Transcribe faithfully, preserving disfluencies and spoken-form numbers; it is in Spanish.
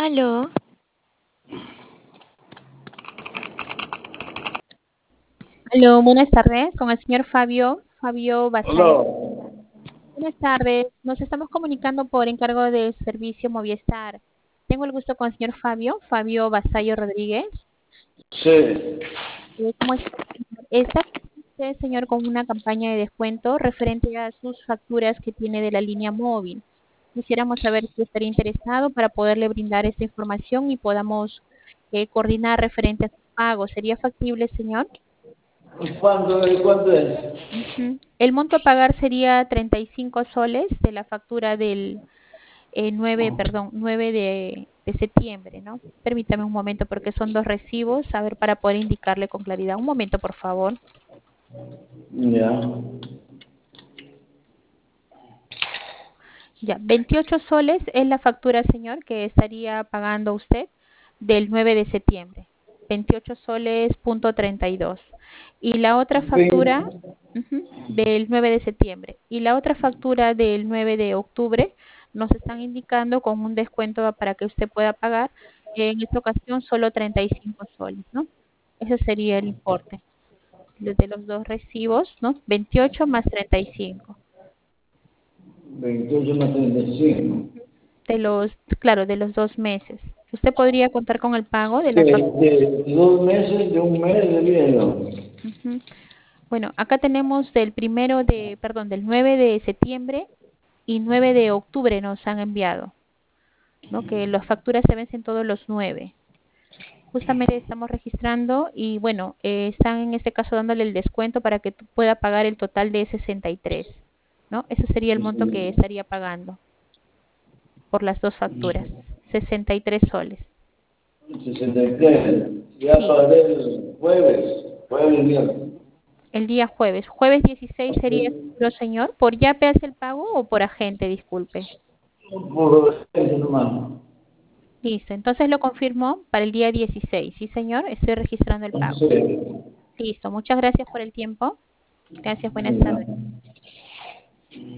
Aló, Aló, buenas tardes, con el señor Fabio, Fabio Basayo. Hola. Buenas tardes, nos estamos comunicando por encargo del servicio Movistar. Tengo el gusto con el señor Fabio, Fabio Basayo Rodríguez. Sí. Eh, ¿Cómo está, señor? Está usted, señor, con una campaña de descuento referente a sus facturas que tiene de la línea móvil. Quisiéramos saber si estaría interesado para poderle brindar esta información y podamos eh, coordinar referente a sus pagos. ¿Sería factible, señor? ¿Cuánto, cuánto es? Ujú. El monto a pagar sería treinta y cinco soles de la factura del eh, nueve, perdón, nueve de, de septiembre, ¿no? Permítame un momento porque son dos recibos, a ver, para poder indicarle con claridad. Un momento, por favor. Ya. Ya, veintiocho soles es la factura, señor, que estaría pagando usted del nueve de septiembre. veintiocho soles punto treinta y dos. Y la otra factura Veinte. ujú, del nueve de septiembre. Y la otra factura del nueve de octubre nos están indicando con un descuento para que usted pueda pagar, en esta ocasión solo treinta y cinco soles, ¿no? Ese sería el importe de los dos recibos, ¿no? veintiocho más treinta y cinco. Veintiocho más treinta y cinco. De los, claro, de los dos meses. Usted podría contar con el pago de De, las facturas. de dos meses, de un mes de vida. Ujú. Bueno, acá tenemos del primero de, perdón, del nueve de septiembre y nueve de octubre nos han enviado, ¿no? Que las facturas se vencen todos los nueve. Justamente estamos registrando y bueno, eh, están en este caso dándole el descuento para que tú pueda pagar el total de sesenta y tres, ¿no? Ese sería el monto que estaría pagando por las dos facturas, sesenta y tres soles. Sesenta y tres. Ya Sí, pagaré el jueves. Jueves, viernes. el día jueves. Jueves dieciséis sería seguro, señor. ¿Por YAPE hace el pago o por agente? Disculpe. Por eso nomás. Listo. Entonces lo confirmó para el día dieciséis. Sí, señor. Estoy registrando el pago. Sí. Listo. Muchas gracias por el tiempo. Gracias. Buenas Ya. tardes.